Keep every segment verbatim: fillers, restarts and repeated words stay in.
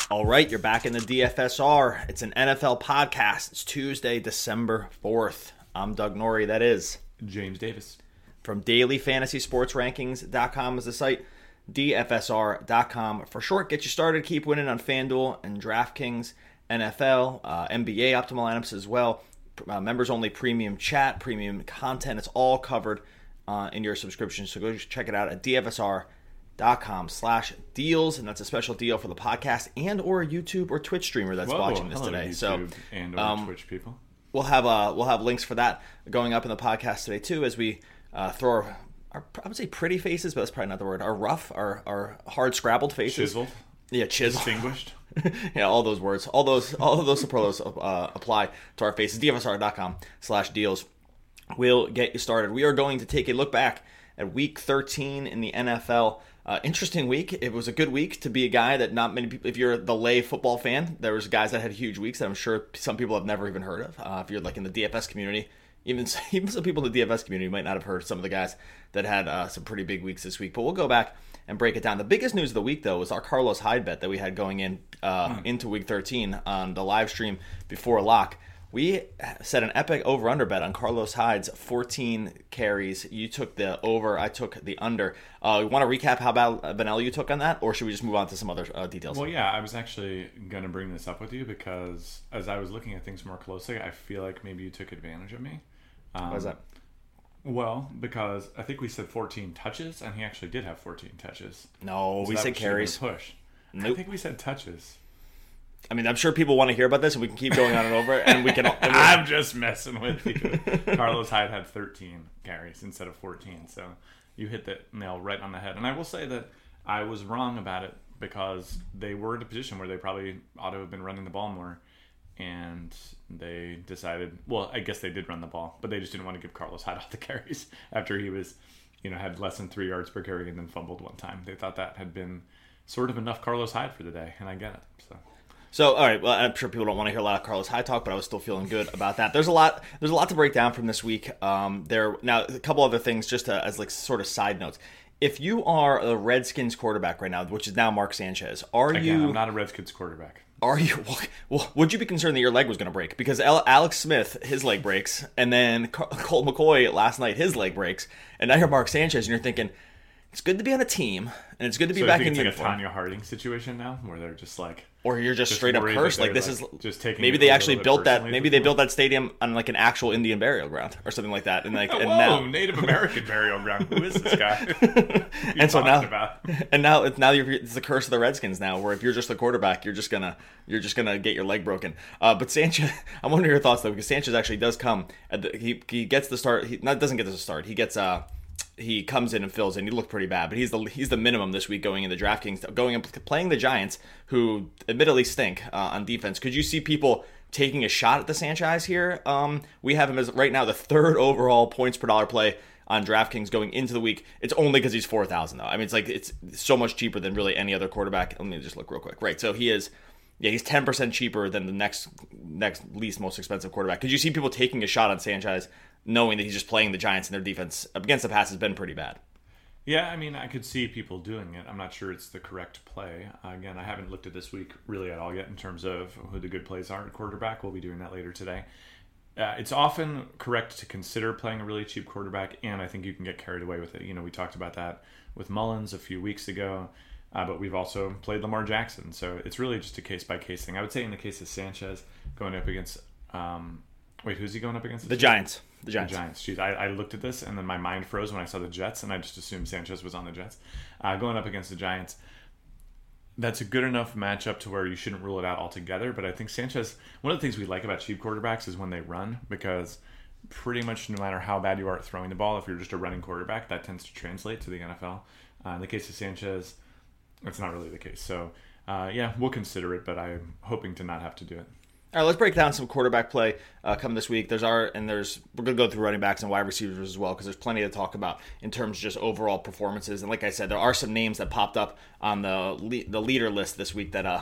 All right, you're back in the D F S R. It's an N F L podcast. It's Tuesday, December fourth. I'm Doug Norrie, that is. James Davis. From daily fantasy sports rankings dot com is the site. D F S R dot com for short. Get you started. Keep winning on FanDuel and DraftKings, N F L, uh, N B A optimal lineups as well. Uh, members only premium chat, premium content. It's all covered uh, in your subscription. So go check it out at D F S R dot com slash deals, and that's a special deal for the podcast and or YouTube or Twitch streamer that's Whoa, watching this hello, today. YouTube so and or um, Twitch people. We'll have uh, we'll have links for that going up in the podcast today too, as we uh, throw our, our I would say pretty faces, but that's probably not the word. Our rough, our our hard scrabbled faces, Chiseled, yeah, chiseled, distinguished. Yeah, all those words, all those all of those superlatives uh, apply to our faces. D F S R dot com slash deals. We'll get you started. We are going to take a look back at week thirteen in the N F L. Uh, interesting week. It was a good week to be a guy that not many people, if you're the lay football fan, there was guys that had huge weeks that I'm sure some people have never even heard of. Uh, if you're like in the D F S community, even, even some people in the D F S community might not have heard of some of the guys that had uh, some pretty big weeks this week. But we'll go back and break it down. The biggest news of the week, though, was our Carlos Hyde bet that we had going in uh, mm. into week thirteen on the live stream before lock. We set an epic over-under bet on Carlos Hyde's fourteen carries. You took the over, I took the under. Uh, you want to recap how bad vanilla you took on that, or should we just move on to some other uh, details? Well, yeah, I was actually going to bring this up with you because as I was looking at things more closely, I feel like maybe you took advantage of me. Um, Why is that? Well, because I think we said fourteen touches, and he actually did have fourteen touches. No, so we said carries. Push. Nope. I think we said touches. I mean, I'm sure people want to hear about this, and we can keep going on and over, and we can... And I'm just messing with you. Carlos Hyde had thirteen carries instead of fourteen, so you hit the nail right on the head. And I will say that I was wrong about it because they were in a position where they probably ought to have been running the ball more, and they decided... Well, I guess they did run the ball, but they just didn't want to give Carlos Hyde all the carries after he was, you know, had less than three yards per carry and then fumbled one time. They thought that had been sort of enough Carlos Hyde for the day, and I get it, so... So, all right, well, I'm sure people don't want to hear a lot of Carlos Hyde talk, but I was still feeling good about that. There's a lot There's a lot to break down from this week. Um, there Now, a couple other things just to, as like sort of side notes. If you are a Redskins quarterback right now, which is now Mark Sanchez, are Again, you... I'm not a Redskins quarterback. Are you... Well, would you be concerned that your leg was going to break? Because Alex Smith, his leg breaks, and then Colt McCoy last night, his leg breaks, and now you're Mark Sanchez, and you're thinking... It's good to be on a team, and it's good to be so back I think in it's uniform. like a Tanya Harding situation now, where they're just like, or you're just, just straight up cursed. Like this like is just taking. Maybe they actually built that. Maybe they built that stadium on like an actual Indian burial ground or something like that. And like, oh, and whoa, now Native American burial ground. Who is this guy? and so now, about? and now it's now you're, it's the curse of the Redskins now, where if you're just the quarterback, you're just gonna you're just gonna get your leg broken. Uh, but Sanchez, I'm wondering your thoughts though, because Sanchez actually does come. At the, he he gets the start. He not doesn't get the start. He gets uh. He comes in and fills in. He looked pretty bad, but he's the he's the minimum this week going into DraftKings, going and playing the Giants, who admittedly stink uh, on defense. Could you see people taking a shot at the Sanchez here? Um, we have him as right now the third overall points per dollar play on DraftKings going into the week. It's only because he's four thousand though. I mean, it's like it's so much cheaper than really any other quarterback. Let me just look real quick. Right, so he is. Yeah, he's ten percent cheaper than the next next least most expensive quarterback. Could you see people taking a shot on Sanchez, knowing that he's just playing the Giants and their defense against the pass has been pretty bad? Yeah, I mean, I could see people doing it. I'm not sure it's the correct play. Uh, again, I haven't looked at this week really at all yet in terms of who the good plays are at quarterback. We'll be doing that later today. Uh, it's often correct to consider playing a really cheap quarterback, and I think you can get carried away with it. You know, we talked about that with Mullins a few weeks ago. Uh, but we've also played Lamar Jackson, so it's really just a case-by-case thing. I would say in the case of Sanchez going up against... Um, wait, who's he going up against? The Giants. The Giants. The Giants. Jeez, I, I looked at this, and then my mind froze when I saw the Jets, and I just assumed Sanchez was on the Jets. Uh, going up against the Giants, that's a good enough matchup to where you shouldn't rule it out altogether, but I think Sanchez... One of the things we like about cheap quarterbacks is when they run, because pretty much no matter how bad you are at throwing the ball, if you're just a running quarterback, that tends to translate to the N F L. Uh, in the case of Sanchez... That's not really the case. So, uh, yeah, we'll consider it, but I'm hoping to not have to do it. All right, let's break down some quarterback play uh, coming this week. There's our and there's we're gonna go through running backs and wide receivers as well because there's plenty to talk about in terms of just overall performances. And like I said, there are some names that popped up on the le- the leader list this week that uh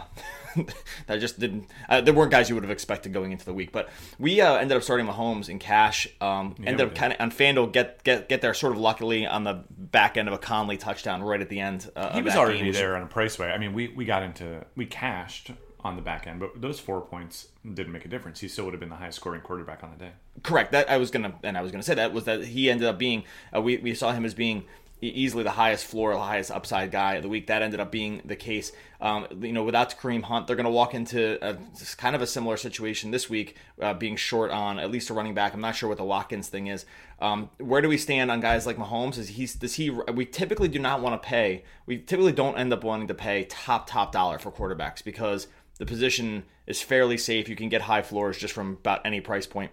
that just didn't. Uh, there weren't guys you would have expected going into the week, but we uh, ended up starting Mahomes in cash. Um, Yeah, ended we up kind of on FanDuel get get get there sort of luckily on the back end of a Conley touchdown right at the end. Uh, He of was that already game. there on a price way. I mean, we, we got into we cashed on the back end, but those four points didn't make a difference. He still would have been the highest scoring quarterback on the day. Correct. That I was gonna, and I was gonna say that was that he ended up being. Uh, we we saw him as being e- easily the highest floor, the highest upside guy of the week. That ended up being the case. Um, you know, without Kareem Hunt, they're gonna walk into a, kind of a similar situation this week, uh, being short on at least a running back. I'm not sure what the Watkins thing is. Um, where do we stand on guys like Mahomes? Is he's does he? We typically do not want to pay. We typically don't end up wanting to pay top top dollar for quarterbacks because the position is fairly safe. You can get high floors just from about any price point.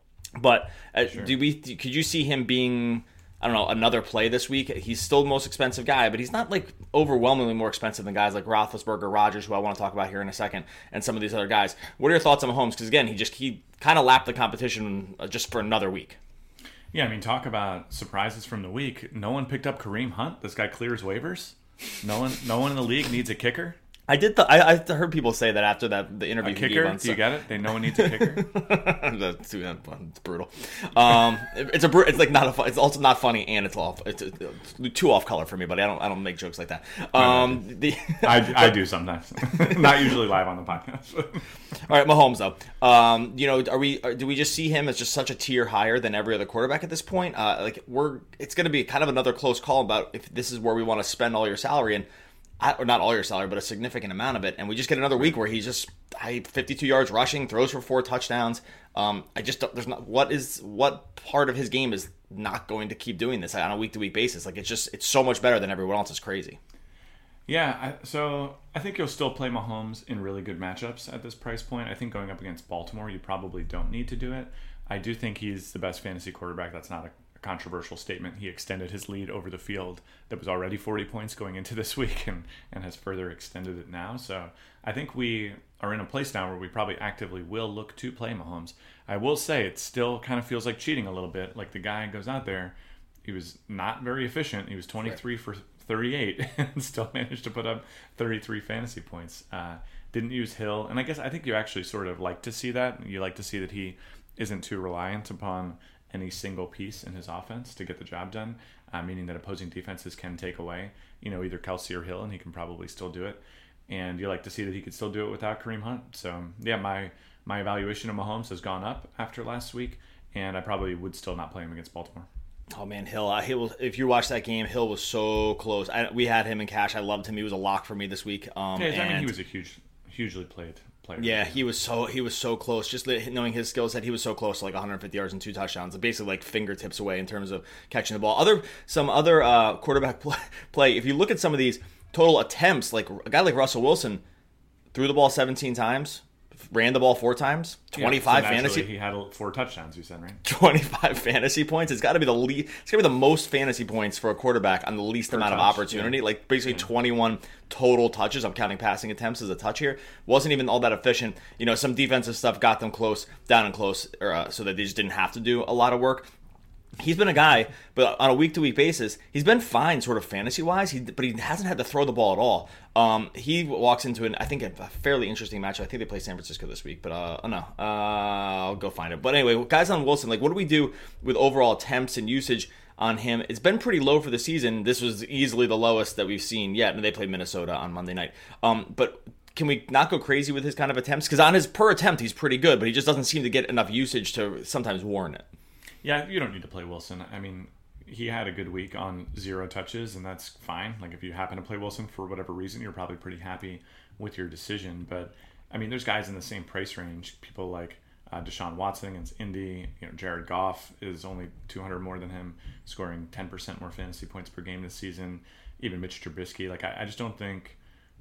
But uh, Sure. do we? Could you see him being, I don't know, another play this week? He's still the most expensive guy, but he's not like overwhelmingly more expensive than guys like Roethlisberger, Rodgers, who I want to talk about here in a second, and some of these other guys. What are your thoughts on Mahomes? Because again, he just he kind of lapped the competition uh, just for another week. Yeah, I mean, talk about surprises from the week. No one picked up Kareem Hunt. This guy clears waivers. No one, no one in the league needs a kicker. I did. The, I, I heard people say that after that the interview. A he gave kicker? on Do you get it? They no one needs a kicker. That's it's brutal. Um, it's a bru- it's like not a. fu- It's also not funny and it's off. It's, it's too off color for me, buddy. I don't. I don't make jokes like that. Um, the, I, I do sometimes. Not usually live on the podcast. all right, Mahomes though. Um, you know, are we? Are, do we just see him as just such a tier higher than every other quarterback at this point? Uh, like we're. It's going to be kind of another close call about if this is where we want to spend all your salary and. I, or not all your salary, but a significant amount of it, and we just get another week where he's just I, fifty-two yards rushing, throws for four touchdowns. Um, I just don't, there's not what is what part of his game is not going to keep doing this on a week to week basis. Like it's just it's so much better than everyone else. It's crazy. Yeah, I, so I think you'll still play Mahomes in really good matchups at this price point. I think going up against Baltimore, you probably don't need to do it. I do think he's the best fantasy quarterback. That's not a controversial statement. He extended his lead over the field that was already forty points going into this week and, and has further extended it now. So I think we are in a place now where we probably actively will look to play Mahomes. I will say it still kind of feels like cheating a little bit. Like the guy goes out there, he was not very efficient. He was twenty-three for thirty-eight and still managed to put up thirty-three fantasy points. Uh, didn't use Hill. And I guess I think you actually sort of like to see that. You like to see that he isn't too reliant upon any single piece in his offense to get the job done, uh, meaning that opposing defenses can take away, you know, either Kelsey or Hill, and he can probably still do it. And you like to see that he could still do it without Kareem Hunt. So, yeah, my my evaluation of Mahomes has gone up after last week, and I probably would still not play him against Baltimore. Oh man, Hill! Uh, Hill. If you watched that game, Hill was so close. I, we had him in cash. I loved him. He was a lock for me this week. Um, Yeah, I mean, and- he was a huge, hugely played player. Yeah, he was so he was so close. Just li- knowing his skill set, he was so close to like one hundred fifty yards and two touchdowns, basically like fingertips away in terms of catching the ball. Other some other uh, quarterback play, play. If you look at some of these total attempts, like a guy like Russell Wilson threw the ball seventeen times, ran the ball four times, twenty-five yeah, so fantasy. He had four touchdowns. You said, right? twenty-five fantasy points. It's got to be the least. It's got to be the most fantasy points for a quarterback on the least Per amount of touch, opportunity. yeah. Like basically twenty-one total touches. I'm counting passing attempts as a touch here. Wasn't even all that efficient. You know, some defensive stuff got them close, down and close, or, uh, so that they just didn't have to do a lot of work. He's been a guy, but on a week-to-week basis, he's been fine, sort of fantasy-wise. He, but he hasn't had to throw the ball at all. Um, he walks into an, I think, a fairly interesting match. I think they play San Francisco this week, but uh, oh no, uh, I'll go find it. But anyway, guys on Wilson, like, what do we do with overall attempts and usage on him? It's been pretty low for the season. This was easily the lowest that we've seen yet, and they played Minnesota on Monday night. Um, but can we not go crazy with his kind of attempts? Because on his per attempt, he's pretty good, but he just doesn't seem to get enough usage to sometimes warrant it. Yeah, you don't need to play Wilson. I mean, he had a good week on zero touches, and that's fine. Like, if you happen to play Wilson for whatever reason, you're probably pretty happy with your decision. But, I mean, there's guys in the same price range. People like uh, Deshaun Watson against Indy. You know, Jared Goff is only two hundred more than him, scoring ten percent more fantasy points per game this season. Even Mitch Trubisky. Like, I, I just don't think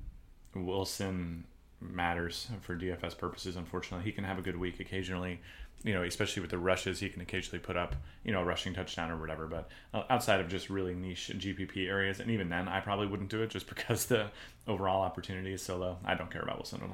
Wilson matters for D F S purposes, unfortunately. He can have a good week occasionally. You know, especially with the rushes, he can occasionally put up, you know, a rushing touchdown or whatever. But outside of just really niche G P P areas, and even then, I probably wouldn't do it just because the overall opportunity is so low. I don't care about Wilson at all.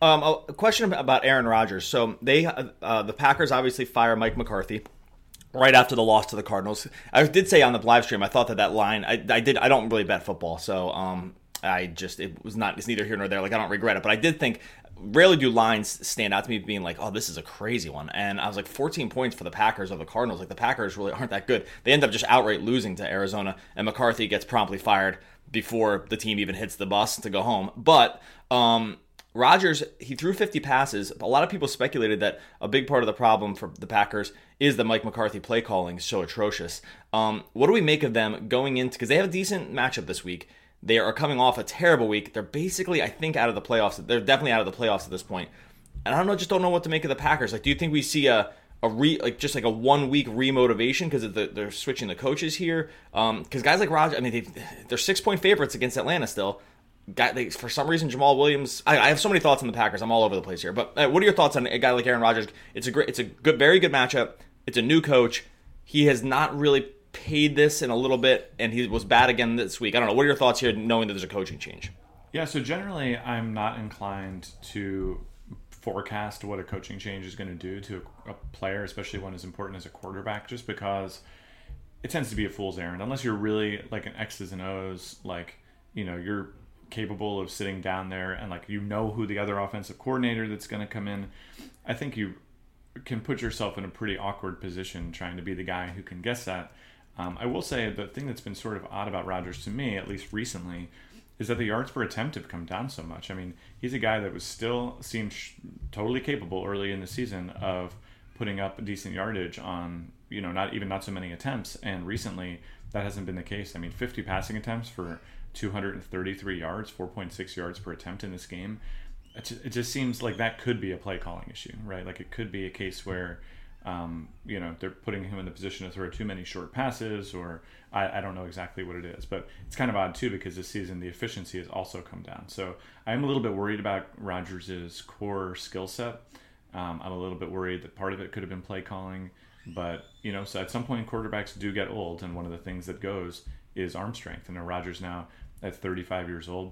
Um, a question about Aaron Rodgers. So they, uh, the Packers obviously fire Mike McCarthy right after the loss to the Cardinals. I did say on the live stream, I thought that that line, I, I did, I don't really bet football, so um, I just, it was not, it's neither here nor there. Like, I don't regret it, but I did think, rarely do lines stand out to me being like, oh, this is a crazy one. And I was like, fourteen points for the Packers over the Cardinals. Like, the Packers really aren't that good. They end up just outright losing to Arizona, and McCarthy gets promptly fired before the team even hits the bus to go home. But, um, Rodgers, he threw fifty passes. A lot of people speculated that a big part of the problem for the Packers is that Mike McCarthy play calling is so atrocious. Um, what do we make of them going into, because they have a decent matchup this week. They are coming off a terrible week. They're basically, I think, out of the playoffs. They're definitely out of the playoffs at this point. And I don't know, just don't know what to make of the Packers. Like, do you think we see a a re like just like a one week remotivation because the, they're switching the coaches here? Because um, guys like Rodgers, I mean, they, they're six point favorites against Atlanta still. Guy, they, for some reason, Jamal Williams. I, I have so many thoughts on the Packers. I'm all over the place here. But uh, what are your thoughts on a guy like Aaron Rodgers? It's a great, it's a good, very good matchup. It's a new coach. He has not really paid this in a little bit, and he was bad again this week. I don't know. What are your thoughts here, knowing that there's a coaching change? Yeah, so generally, I'm not inclined to forecast what a coaching change is going to do to a, a player, especially one as important as a quarterback, just because it tends to be a fool's errand. Unless you're really like an X's and O's, like, you know, you're capable of sitting down there and like you know who the other offensive coordinator that's going to come in. I think you can put yourself in a pretty awkward position trying to be the guy who can guess that. Um, I will say the thing that's been sort of odd about Rodgers to me, at least recently, is that the yards per attempt have come down so much. I mean, he's a guy that was still seemed sh- totally capable early in the season of putting up decent yardage on, you know, not even not so many attempts. And recently, that hasn't been the case. I mean, fifty passing attempts for two hundred thirty-three yards, four point six yards per attempt in this game. It just, it just seems like that could be a play calling issue, right? Like it could be a case where, um, you know, they're putting him in the position to throw too many short passes, or I, I don't know exactly what it is. But it's kind of odd too, because this season the efficiency has also come down. So I'm a little bit worried about Rodgers' core skill set. Um, I'm a little bit worried that part of it could have been play calling. But, you know, so at some point quarterbacks do get old, and one of the things that goes is arm strength. And Rodgers now at thirty-five years old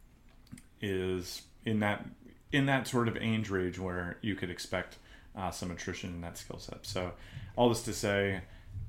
is in that in that sort of age range where you could expect uh, some attrition in that skill set. So all this to say,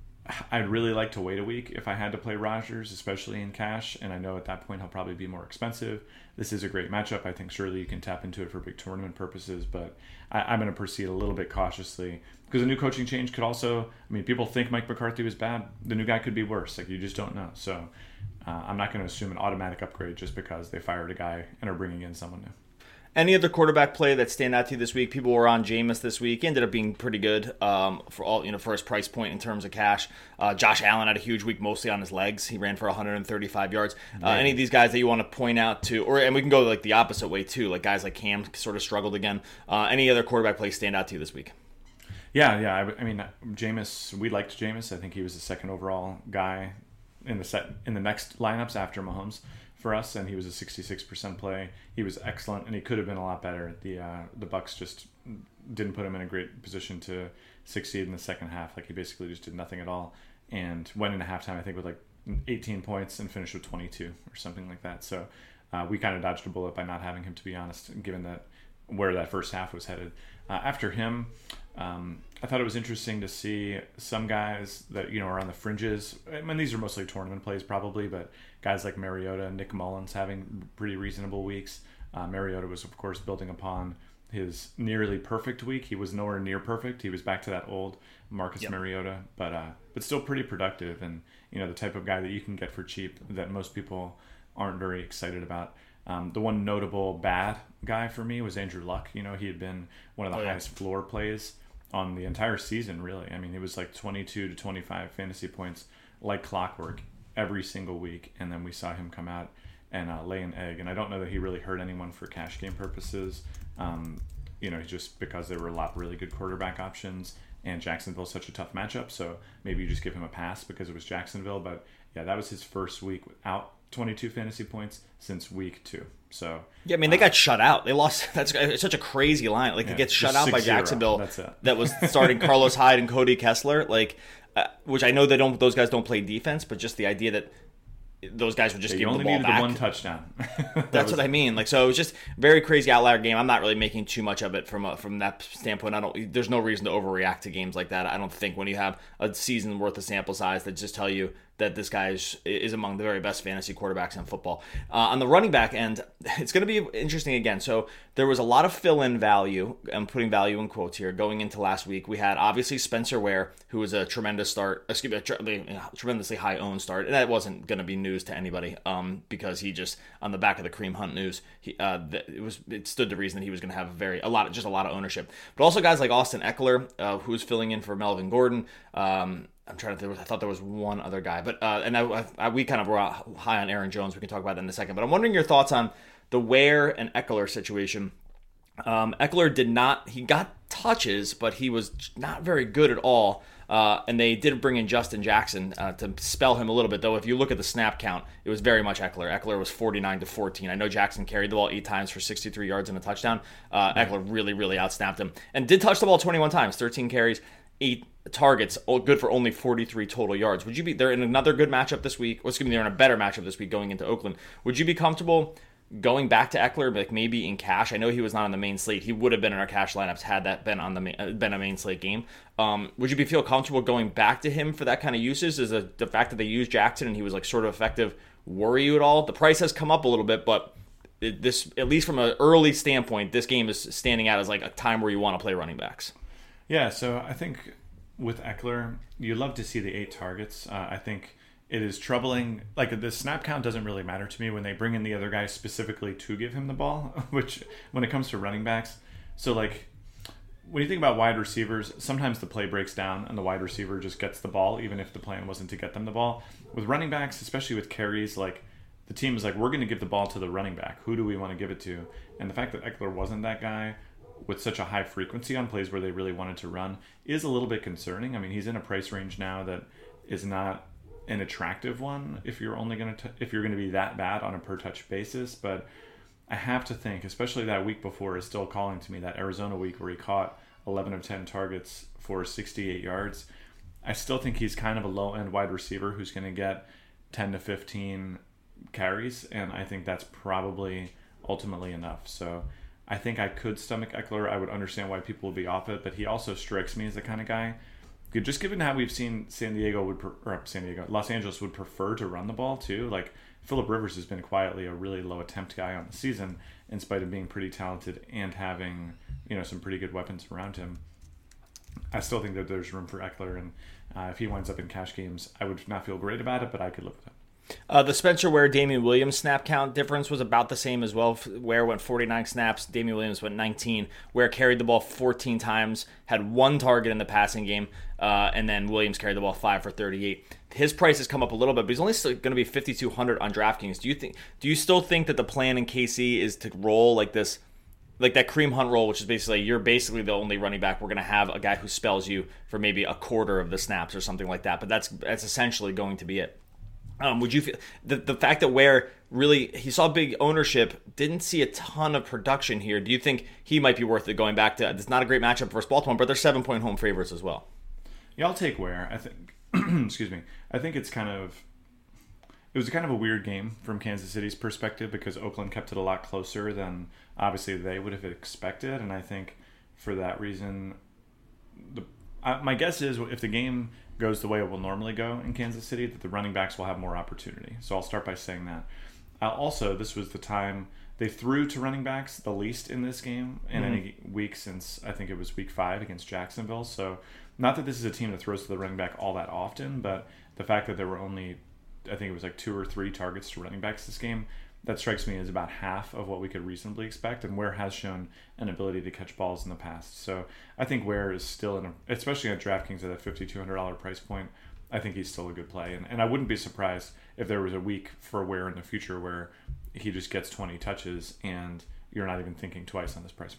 I'd really like to wait a week if I had to play Rodgers, especially in cash. And I know at that point he'll probably be more expensive. This is a great matchup. I think surely you can tap into it for big tournament purposes, but I, I'm going to proceed a little bit cautiously because a new coaching change could also, I mean, people think Mike McCarthy was bad. The new guy could be worse. Like, you just don't know. So uh, I'm not going to assume an automatic upgrade just because they fired a guy and are bringing in someone new. Any other quarterback play that stand out to you this week? People were on Jameis this week. He ended up being pretty good um, for all you know for his price point in terms of cash. Uh, Josh Allen had a huge week, mostly on his legs. He ran for one hundred thirty-five yards. Uh, any of these guys that you want to point out to, or and we can go like the opposite way too, like guys like Cam sort of struggled again. Uh, any other quarterback plays stand out to you this week? Yeah, yeah. I, I mean, Jameis. We liked Jameis. I think he was the second overall guy in the set in the next lineups after Mahomes for us, and he was a sixty-six percent play. He was excellent, and he could have been a lot better. The uh, the Bucs just didn't put him in a great position to succeed in the second half. Like, he basically just did nothing at all, and went into halftime, I think, with like eighteen points and finished with twenty-two or something like that. So uh, we kind of dodged a bullet by not having him, to be honest, given that where that first half was headed. Uh, after him, um, I thought it was interesting to see some guys that, you know, are on the fringes. I mean, these are mostly tournament plays probably, but guys like Mariota and Nick Mullins having pretty reasonable weeks. Uh, Mariota was, of course, building upon his nearly perfect week. He was nowhere near perfect. He was back to that old Marcus yep. Mariota, but uh, but still pretty productive, and, you know, the type of guy that you can get for cheap that most people aren't very excited about. Um, the one notable bad guy for me was Andrew Luck. You know, he had been one of the oh, highest yeah. floor plays on the entire season, really. I mean, it was like twenty-two to twenty-five fantasy points like clockwork every single week, and then we saw him come out and uh, lay an egg. And I don't know that he really hurt anyone for cash game purposes, um, you know, just because there were a lot of really good quarterback options, and Jacksonville's such a tough matchup, so maybe you just give him a pass because it was Jacksonville. But yeah, that was his first week without twenty-two fantasy points since week two. So yeah, I mean, they got uh, shut out. They lost. That's it's such a crazy line. Like, yeah, it gets shut out by Jacksonville. That's it. That was starting Carlos Hyde and Cody Kessler. Like, uh, which I know they don't. Those guys don't play defense, but just the idea that those guys would just Yeah, give you the only ball needed back. the one touchdown. That That's was- what I mean. Like, so it was just very crazy outlier game. I'm not really making too much of it from a, from that standpoint. I don't. There's no reason to overreact to games like that. I don't think when you have a season worth of sample size that just tell you that this guy is, is among the very best fantasy quarterbacks in football. Uh, on the running back end, it's going to be interesting again. So there was a lot of fill-in value. I'm putting value in quotes here. Going into last week, we had obviously Spencer Ware, who was a tremendous start, excuse me, a tre- tremendously high-owned start, and that wasn't going to be news to anybody um, because he just on the back of the Kareem Hunt news, he, uh, it was it stood to reason that he was going to have a very a lot, just a lot of ownership. But also guys like Austin Eckler, uh, who was filling in for Melvin Gordon. Um, I'm trying to think. I thought there was one other guy, but uh, and I, I, we kind of were high on Aaron Jones. We can talk about that in a second. But I'm wondering your thoughts on the Ware and Eckler situation. Um, Eckler did not. He got touches, but he was not very good at all. Uh, and they did bring in Justin Jackson uh, to spell him a little bit, though. If you look at the snap count, it was very much Eckler. Eckler was forty-nine to fourteen. I know Jackson carried the ball eight times for sixty-three yards and a touchdown. Uh, Eckler really, really outsnapped him and did touch the ball twenty-one times, thirteen carries, eight targets, all good for only forty-three total yards. Would you be they're in another good matchup this week? Well, excuse me, they're in a better matchup this week going into Oakland. Would you be comfortable going back to Eckler, like maybe in cash? I know he was not on the main slate. He would have been in our cash lineups had that been on the main, been a main slate game. Um, would you be feel comfortable going back to him for that kind of uses? Is the, the fact that they used Jackson and he was like sort of effective worry you at all? The price has come up a little bit, but it, this at least from an early standpoint, this game is standing out as like a time where you want to play running backs. Yeah, so I think with Eckler, you love to see the eight targets. Uh, I think it is troubling. Like, the snap count doesn't really matter to me when they bring in the other guy specifically to give him the ball, which when it comes to running backs. So, like, when you think about wide receivers, sometimes the play breaks down and the wide receiver just gets the ball, even if the plan wasn't to get them the ball. With running backs, especially with carries, like, the team is like, we're going to give the ball to the running back. Who do we want to give it to? And the fact that Eckler wasn't that guy with such a high frequency on plays where they really wanted to run is a little bit concerning. I mean, he's in a price range now that is not an attractive one if you're only going to if you're going to be that bad on a per touch basis. But I have to think, especially that week before is still calling to me, that Arizona week where he caught eleven of ten targets for sixty-eight yards. I still think he's kind of a low end wide receiver who's going to get ten to fifteen carries, and I think that's probably ultimately enough. So I think I could stomach Eckler. I would understand why people would be off it, but he also strikes me as the kind of guy, just given how we've seen San Diego would, or San Diego, Los Angeles would prefer to run the ball too. Like, Phillip Rivers has been quietly a really low attempt guy on the season, in spite of being pretty talented and having, you know, some pretty good weapons around him. I still think that there's room for Eckler, and uh, if he winds up in cash games, I would not feel great about it, but I could live with it. Uh, the Spencer Ware Damian Williams snap count difference was about the same as well. Ware went forty-nine snaps, Damian Williams went nineteen. Ware carried the ball fourteen times, had one target in the passing game, uh, and then Williams carried the ball five for thirty-eight. His price has come up a little bit, but he's only still going to be fifty-two hundred on DraftKings. Do you think? Do you still think that the plan in K C is to roll like this, like that Kareem Hunt roll, which is basically you're basically the only running back. We're going to have a guy who spells you for maybe a quarter of the snaps or something like that. But that's that's essentially going to be it. Um, would you feel the the fact that Ware really he saw big ownership, didn't see a ton of production here? Do you think he might be worth it going back to? It's not a great matchup versus Baltimore, but they're seven point home favorites as well. Yeah, I'll take Ware. I think. excuse me. I think it's kind of. It was kind of a weird game from Kansas City's perspective because Oakland kept it a lot closer than obviously they would have expected, and I think for that reason, the uh, my guess is if the game goes the way it will normally go in Kansas City, that the running backs will have more opportunity. So I'll start by saying that. Uh, also, this was the time they threw to running backs the least in this game in mm-hmm. any week since I think it was week five against Jacksonville. So not that this is a team that throws to the running back all that often, but the fact that there were only, I think it was like two or three targets to running backs this game, that strikes me as about half of what we could reasonably expect, and Ware has shown an ability to catch balls in the past. So I think Ware is still, in a, especially at DraftKings at that fifty-two hundred dollars price point, I think he's still a good play. And, and I wouldn't be surprised if there was a week for Ware in the future where he just gets twenty touches and you're not even thinking twice on this price point.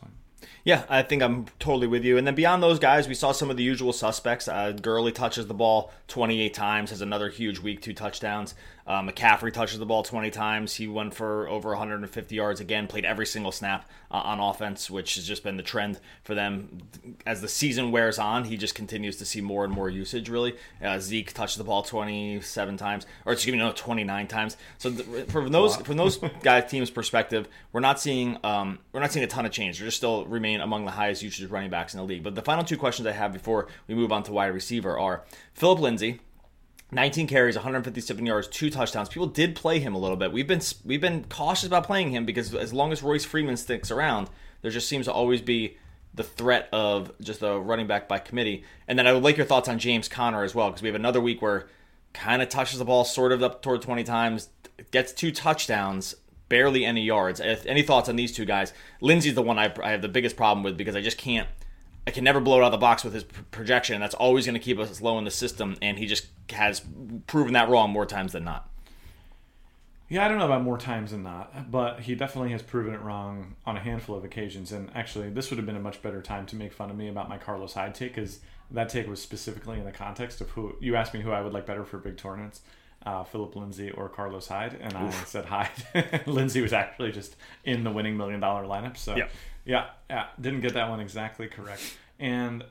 Yeah, I think I'm totally with you. And then beyond those guys, we saw some of the usual suspects. Uh, Gurley touches the ball twenty-eight times, has another huge week, two touchdowns. Uh, McCaffrey touches the ball twenty times. He went for over one hundred fifty yards again, played every single snap uh, on offense, which has just been the trend for them. As the season wears on, he just continues to see more and more usage, really. Uh, Zeke touched the ball twenty-seven times, or excuse me, no, twenty-nine times. So th- from those from those guys' teams' perspective, we're not seeing um, we're not seeing a ton of change. They're just still remain among the highest usage running backs in the league. But the final two questions I have before we move on to wide receiver are Philip Lindsay. nineteen carries, one hundred fifty-seven yards, two touchdowns. People did play him a little bit. We've been we've been cautious about playing him because as long as Royce Freeman sticks around, there just seems to always be the threat of just a running back by committee. And then I would like your thoughts on James Conner as well, because we have another week where kind of touches the ball sort of up toward twenty times, gets two touchdowns, barely any yards. Any thoughts on these two guys? Lindsey's the one I, I have the biggest problem with because I just can't. I can never blow it out of the box with his projection. That's always going to keep us low in the system, and he just has proven that wrong more times than not. Yeah, I don't know about more times than not, but he definitely has proven it wrong on a handful of occasions. And actually, this would have been a much better time to make fun of me about my Carlos Hyde take, because that take was specifically in the context of who you asked me who I would like better for big tournaments, uh, Philip Lindsay or Carlos Hyde, and Oof. I said Hyde. Lindsay was actually just in the winning million dollar lineup, so. Yep. Yeah, yeah, didn't get that one exactly correct. And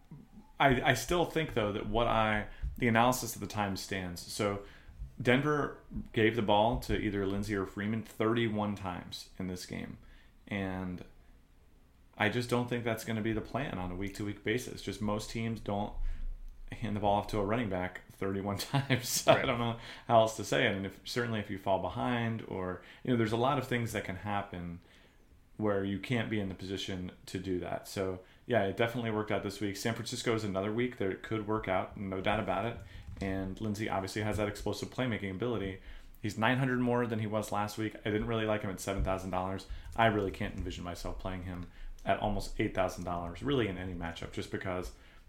I I still think, though, that what I, the analysis at the time stands. So Denver gave the ball to either Lindsay or Freeman thirty-one times in this game. And I just don't think that's going to be the plan on a week-to-week basis. Just most teams don't hand the ball off to a running back thirty-one times. Right. I don't know how else to say it. And if, certainly if you fall behind or, you know, there's a lot of things that can happen where you can't be in the position to do that. So, yeah, it definitely worked out this week. San Francisco is another week that it could work out, no doubt about it. And Lindsay obviously has that explosive playmaking ability. He's nine hundred more than he was last week. I didn't really like him at seven thousand dollars. I really can't envision myself playing him at almost eight thousand dollars, really in any matchup, just because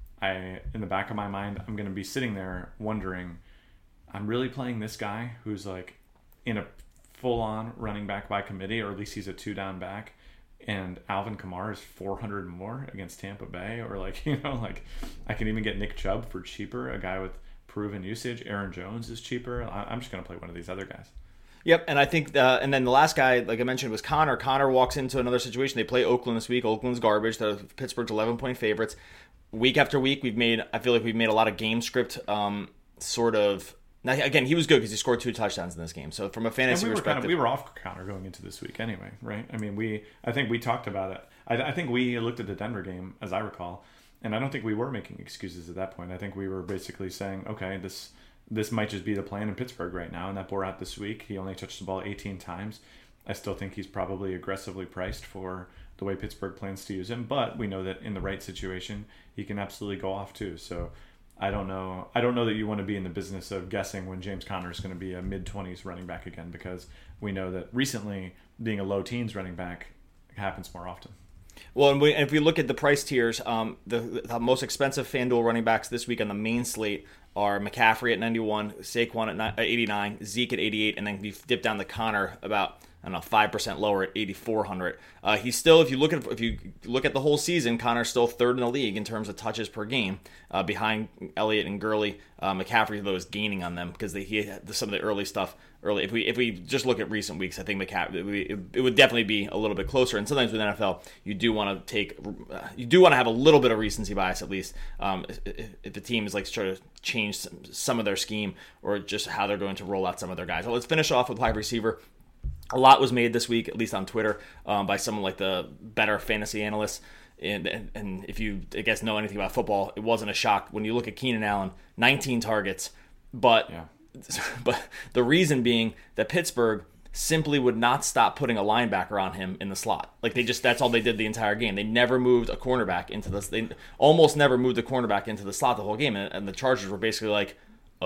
I, in the back of my mind, I'm going to be sitting there wondering, I'm really playing this guy who's like in a full-on running back by committee, or at least he's a two-down back, and Alvin Kamara is four hundred more against Tampa Bay, or like, you know, like I can even get Nick Chubb for cheaper, a guy with proven usage. Aaron Jones is cheaper. I'm just going to play one of these other guys. Yep, and I think, uh, and then the last guy, like I mentioned, was Connor. Connor walks into another situation. They play Oakland this week. Oakland's garbage. The Pittsburgh's eleven-point favorites. Week after week, we've made, I feel like we've made a lot of game script um, sort of. Now, again, he was good because he scored two touchdowns in this game. So from a fantasy we were perspective, kind of, we were off Connor going into this week anyway, right? I mean, we, I think we talked about it. I, I think we looked at the Denver game, as I recall, and I don't think we were making excuses at that point. I think we were basically saying, okay, this this might just be the plan in Pittsburgh right now, and that bore out this week. He only touched the ball eighteen times. I still think he's probably aggressively priced for the way Pittsburgh plans to use him, but we know that in the right situation, he can absolutely go off too. So I don't know. I don't know that you want to be in the business of guessing when James Conner is going to be a mid-twenties running back again, because we know that recently being a low-teens running back happens more often. Well, and, we, and if we look at the price tiers, um, the, the most expensive FanDuel running backs this week on the main slate are McCaffrey at ninety-one, Saquon at eighty-nine, Zeke at eighty-eight, and then you dip down to Connor about, I don't know, five percent lower at eighty-four hundred. Uh, he's still, if you look at if you look at the whole season, Connor's still third in the league in terms of touches per game, uh, behind Elliott and Gurley. Uh, McCaffrey, though, is gaining on them because they, he had some of the early stuff early. If we if we just look at recent weeks, I think McCaffrey it, it would definitely be a little bit closer. And sometimes with N F L, you do want to take uh, you do want to have a little bit of recency bias at least. Um, if, if the team is like trying to change some, some of their scheme or just how they're going to roll out some of their guys. Well, let's finish off with wide receiver. A lot was made this week, at least on Twitter, um, by someone like the better fantasy analysts. And, and and if you, I guess, know anything about football, it wasn't a shock when you look at Keenan Allen, nineteen targets. But yeah. but the reason being that Pittsburgh simply would not stop putting a linebacker on him in the slot. Like they just, that's all they did the entire game. They never moved a cornerback into this. They almost never moved a cornerback into the slot the whole game. And, and the Chargers were basically like,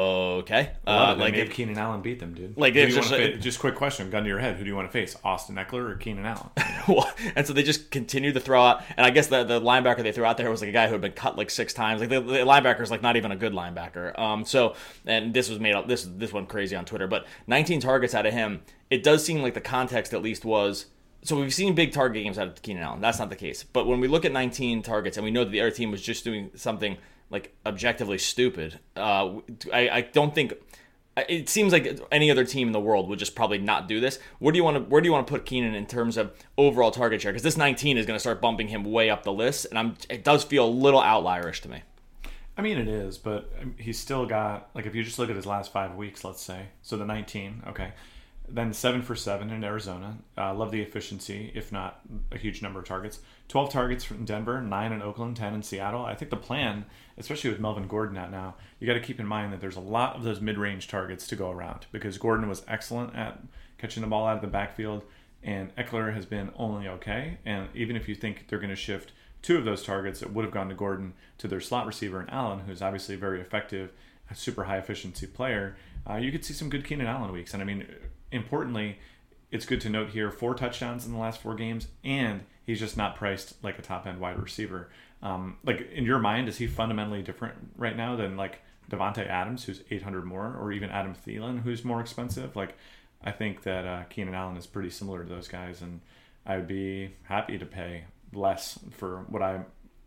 okay. Uh, like made Keenan Allen beat them, dude. Like they just, like, just quick question, gun to your head. Who do you want to face, Austin Eckler or Keenan Allen? Well, and so they just continued to throw out. And I guess the, the linebacker they threw out there was like a guy who had been cut like six times. Like the, the linebacker is like not even a good linebacker. Um. So and this was made up. This this went crazy on Twitter. But nineteen targets out of him. It does seem like the context at least was So we've seen big target games out of Keenan Allen. That's not the case. But when we look at nineteen targets and we know that the other team was just doing something like objectively stupid, uh, I, I don't think it seems like any other team in the world would just probably not do this. Where do you want to where do you want to put Keenan in terms of overall target share? Because this nineteen is going to start bumping him way up the list, and I'm it does feel a little outlierish to me. I mean, it is, but he's still got, like, if you just look at his last five weeks, let's say, so the nineteen, okay. Then seven for seven in Arizona. Uh, love the efficiency, if not a huge number of targets. twelve targets from Denver, nine in Oakland, ten in Seattle. I think the plan, especially with Melvin Gordon out now, you got to keep in mind that there's a lot of those mid-range targets to go around because Gordon was excellent at catching the ball out of the backfield, and Eckler has been only okay. And even if you think they're going to shift two of those targets that would have gone to Gordon to their slot receiver and Allen, who's obviously very effective, a super high efficiency player, uh, you could see some good Keenan Allen weeks. And I mean, importantly, it's good to note here, four touchdowns in the last four games, and he's just not priced like a top-end wide receiver. Um, like, in your mind, is he fundamentally different right now than, like, Devontae Adams, who's eight hundred more, or even Adam Thielen, who's more expensive? Like, I think that uh, Keenan Allen is pretty similar to those guys, and I would be happy to pay less for what I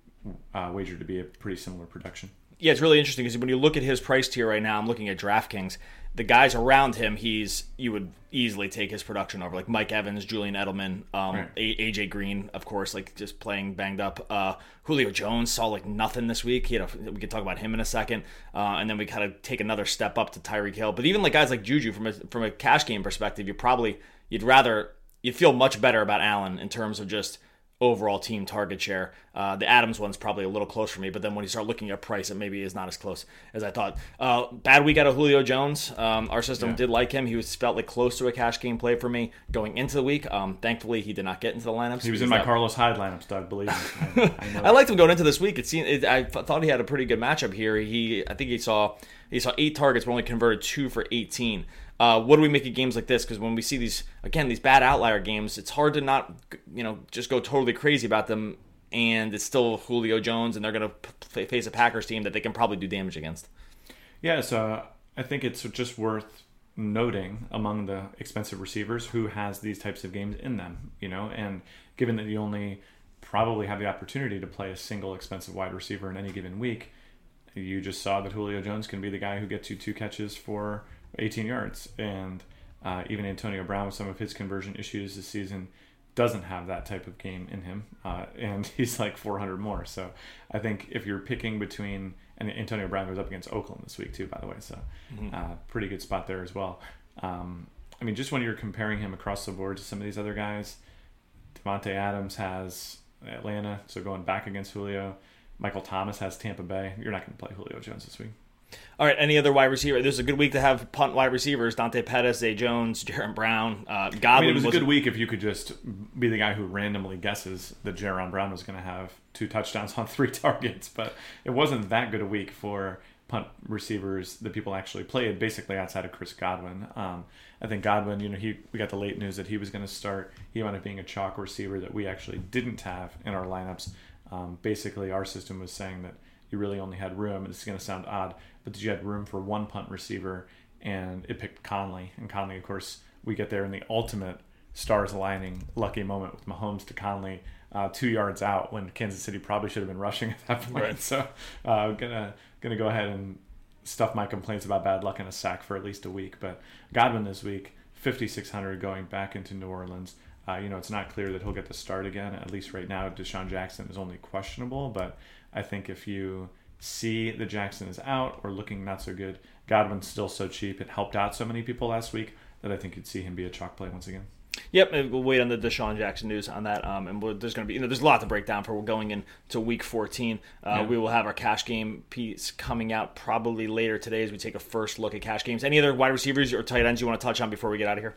uh, wager to be a pretty similar production. Yeah, it's really interesting because when you look at his price tier right now, I'm looking at DraftKings. The guys around him, he's you would easily take his production over, like Mike Evans, Julian Edelman, um, right. A- AJ Green, of course, like just playing banged up. Uh, Julio Jones saw like nothing this week. He had a, we could talk about him in a second, uh, and then we kind of take another step up to Tyreek Hill. But even like guys like Juju, from a from a cash game perspective, you probably you'd rather you'd feel much better about Allen in terms of just overall team target share. Uh, the Adams one's probably a little close for me, but then when you start looking at price, it maybe is not as close as I thought. Uh, bad week out of Julio Jones. Um, our system yeah. did like him. He was felt like close to a cash game play for me going into the week. Um, thankfully, he did not get into the lineups. He was in my that... Carlos Hyde lineups, Doug, believe me. I, I, know I liked him going into this week. It seemed it, I thought he had a pretty good matchup here. He, I think he saw he saw eight targets, but only converted two for eighteen. Uh, what do we make of games like this? Because when we see these, again, these bad outlier games, it's hard to not, you know, just go totally crazy about them. And it's still Julio Jones, and they're going to face a Packers team that they can probably do damage against. Yeah, so I think it's just worth noting among the expensive receivers who has these types of games in them, you know, and given that you only probably have the opportunity to play a single expensive wide receiver in any given week, you just saw that Julio Jones can be the guy who gets you two catches for eighteen yards, and uh, even Antonio Brown with some of his conversion issues this season doesn't have that type of game in him, uh, and he's like four hundred more. So I think if you're picking between, and Antonio Brown goes up against Oakland this week too, by the way, so mm-hmm. uh, pretty good spot there as well. Um, I mean, just when you're comparing him across the board to some of these other guys, Devontae Adams has Atlanta, so going back against Julio. Michael Thomas has Tampa Bay. You're not going to play Julio Jones this week. All right, any other wide receiver? This is a good week to have punt wide receivers. Dante Pettis, Zay Jones, Jaron Brown, uh, Godwin. I mean, it was a good week if you could just be the guy who randomly guesses that Jaron Brown was going to have two touchdowns on three targets. But it wasn't that good a week for punt receivers that people actually played, basically outside of Chris Godwin. Um, I think Godwin, you know, he we got the late news that he was going to start. He wound up being a chalk receiver that we actually didn't have in our lineups. Um, basically, our system was saying that you really only had room, and this is going to sound odd, but that you had room for one punt receiver, and it picked Conley. And Conley, of course, we get there in the ultimate stars aligning lucky moment with Mahomes to Conley, uh, two yards out when Kansas City probably should have been rushing at that point. Right. So uh, I'm gonna gonna go ahead and stuff my complaints about bad luck in a sack for at least a week. But Godwin this week, fifty-six hundred going back into New Orleans. Uh, you know, it's not clear that he'll get the start again. At least right now, Deshaun Jackson is only questionable. But I think if you see that Jackson is out or looking not so good, Godwin's still so cheap. It helped out so many people last week that I think you'd see him be a chalk play once again. Yep, we'll wait on the Deshaun Jackson news on that. Um, and we'll, there's going to be, you know, there's a lot to break down for. We're going into week fourteen. Uh, yeah. We will have our cash game piece coming out probably later today as we take a first look at cash games. Any other wide receivers or tight ends you want to touch on before we get out of here?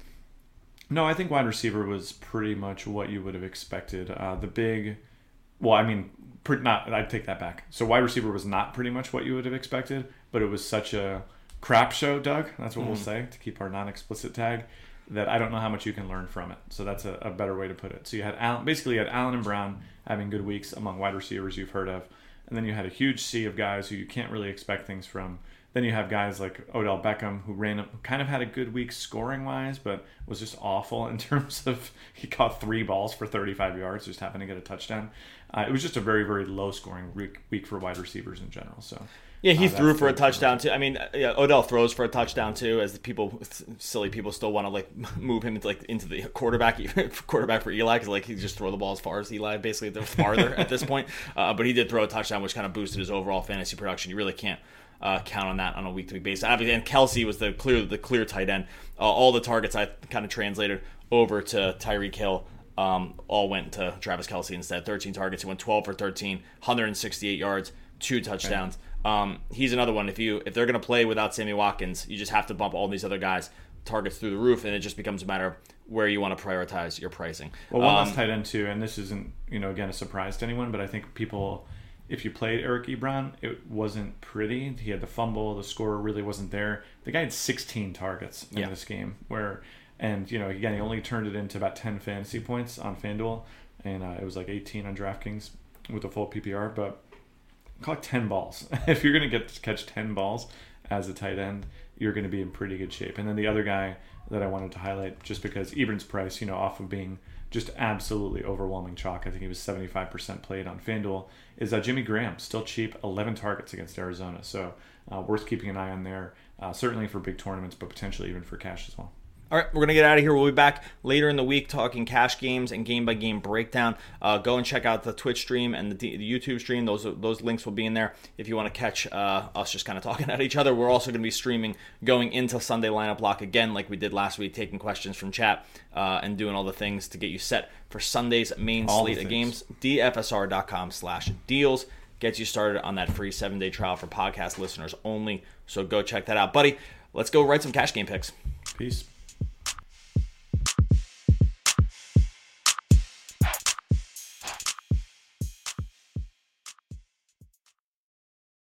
No, I think wide receiver was pretty much what you would have expected. Uh, the big, well, I mean, pretty, not. I'd take that back. So wide receiver was not pretty much what you would have expected, but it was such a crap show, Doug. That's what mm. we'll say to keep our non-explicit tag. That I don't know how much you can learn from it. So that's a, a better way to put it. So you had Allen, basically you had Allen and Brown having good weeks among wide receivers you've heard of, and then you had a huge sea of guys who you can't really expect things from Then you have guys like Odell Beckham, who ran, who kind of had a good week scoring wise, but was just awful in terms of he caught three balls for thirty-five yards, just happened to get a touchdown. Uh, it was just a very, very low scoring week, week for wide receivers in general. So yeah, he uh, threw for a touchdown too. I mean, yeah, Odell throws for a touchdown too, as the people, silly people, still want to like move him into like into the quarterback quarterback for Eli, because like he just throw the ball as far as Eli, basically the farther at this point. Uh, but he did throw a touchdown, which kind of boosted his overall fantasy production. You really can't uh, count on that on a week to week basis. Obviously, and Kelsey was the clear the clear tight end. Uh, all the targets I kind of translated over to Tyreek Hill. Um, all went to Travis Kelsey instead. thirteen targets. He went twelve for thirteen, one hundred sixty-eight yards, two touchdowns. Um, he's another one. If you if they're going to play without Sammy Watkins, you just have to bump all these other guys targets through the roof, and it just becomes a matter of where you want to prioritize your pricing. Well, one um, last tight end too, and this isn't, you know, again, a surprise to anyone, but I think people, if you played Eric Ebron, it wasn't pretty. He had the fumble, the score really wasn't there. The guy had sixteen targets in yeah. this game, where, and you know, again, he only turned it into about ten fantasy points on FanDuel, and uh, it was like eighteen on DraftKings with a full P P R, but caught ten balls. If you're going to get to catch ten balls as a tight end, you're going to be in pretty good shape. And then the other guy that I wanted to highlight, just because Ebron's price, you know, off of being just absolutely overwhelming chalk, I think he was seventy-five percent played on FanDuel, is uh, Jimmy Graham, still cheap, eleven targets against Arizona. So uh, worth keeping an eye on there, uh, certainly for big tournaments, but potentially even for cash as well. All right, we're going to get out of here. We'll be back later in the week talking cash games and game-by-game breakdown. Uh, go and check out the Twitch stream and the, the YouTube stream. Those those links will be in there if you want to catch uh, us just kind of talking at each other. We're also going to be streaming going into Sunday lineup lock again like we did last week, taking questions from chat uh, and doing all the things to get you set for Sunday's main all slate of games. D F S R dot com slash deals gets you started on that free seven-day trial for podcast listeners only. So go check that out. Buddy, let's go write some cash game picks. Peace.